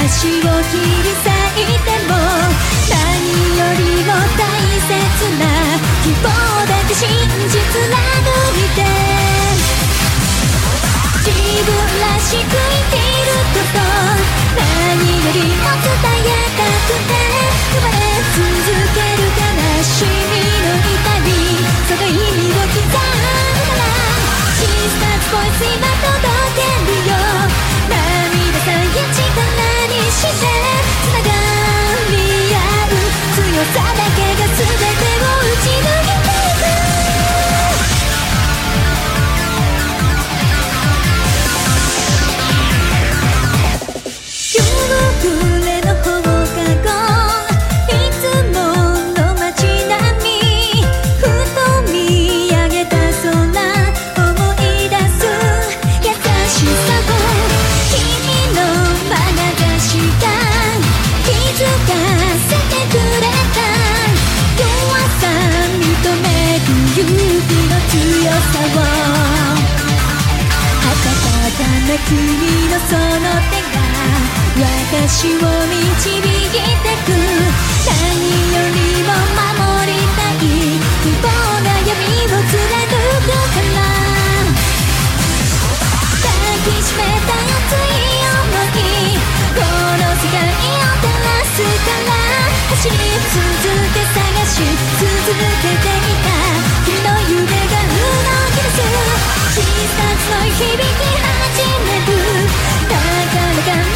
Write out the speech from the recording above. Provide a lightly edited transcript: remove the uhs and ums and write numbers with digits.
足を切り裂いても何よりも大切な希望だけ信じ貫いて自分らしく生きること何よりも伝えたくて生まれ続ける悲しみの痛みその意味を刻むなら小さなボイス今届けるよ涙さえ力にしてつながり合う強さだけが全てを打ち抜けていく夕暮れの放課後いつもの街並みふと見上げた空思い出す優しさを君の眼差しが気づかせてくれた弱さ認める勇気の強さを温かな君のその手が私を導いてく何よりも守りたい希望が闇を貫くから抱きしめた熱い想いこの世界を照らすから走り続け探し続けていた君の夢が動き出す小さなの響き始めるだから